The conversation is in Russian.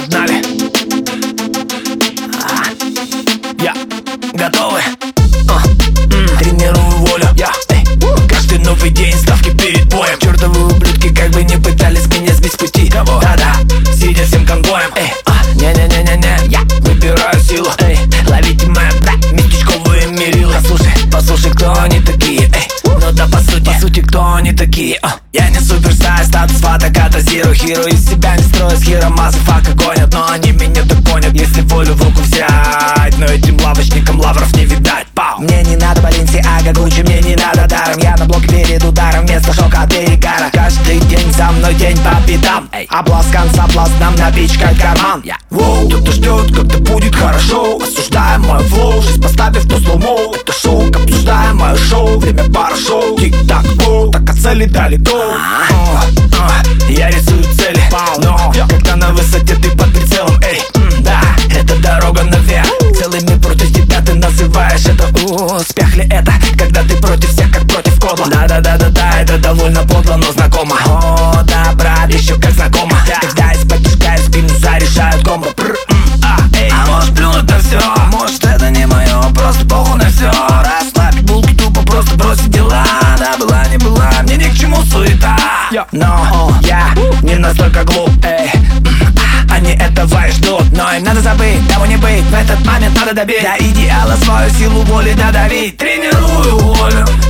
Погнали. Я готовы. Тренирую волю. Каждый новый день ставки перед боем. Чертовы ублюдки как бы не пытались меня сбить с пути. Да-да, сидя всем конвоем. Не-не-не-не-не, я выбираю силу. Ловите мои местечковые мерила. Послушай, кто они такие. Ну да, по сути, кто они такие. Я не суперстар, статус фотоката, zero hero. Из себя не строю, с хиро мазафака гонят. Но они меня догонят, если волю в руку взять. Но этим лавочникам лавров не видать. Пау. Мне не надо Баленсиага, Гуччи, мне не надо даром. Я на блоке перед ударом, вместо шока от перегара. Каждый день за мной день по пятам. Обласкан соблазном напичкать карман. Кто-то ждет, когда будет хорошо. Осуждаем мой флоу, жизнь поставив на слоумо. Это шоу, обсуждаем мое шоу. Время пара шоу, тик-так, гоу. Так от цели далеко. Я рисую цели, но когда на высоте ты под прицелом. Да, это дорога наверх. Целыми против тебя ты называешь это успех ли это? Когда ты против всех, как против кодла. Да-да-да-да-да, это довольно подло, но знакомо. О, да, брат, еще как знакомо. Когда из-под тяжка в спину заряжают комбо. А может плюнуть на все, может это не мое, просто похуй на все. Расслабить булки, тупо просто бросить дела. Да, была, не была, мне ни к чему суета. Но я не настолько глуп, они этого и ждут, но им надо забыть, того не быть. В этот момент надо добить до идеала свою силу воли додавить. Тренирую волю,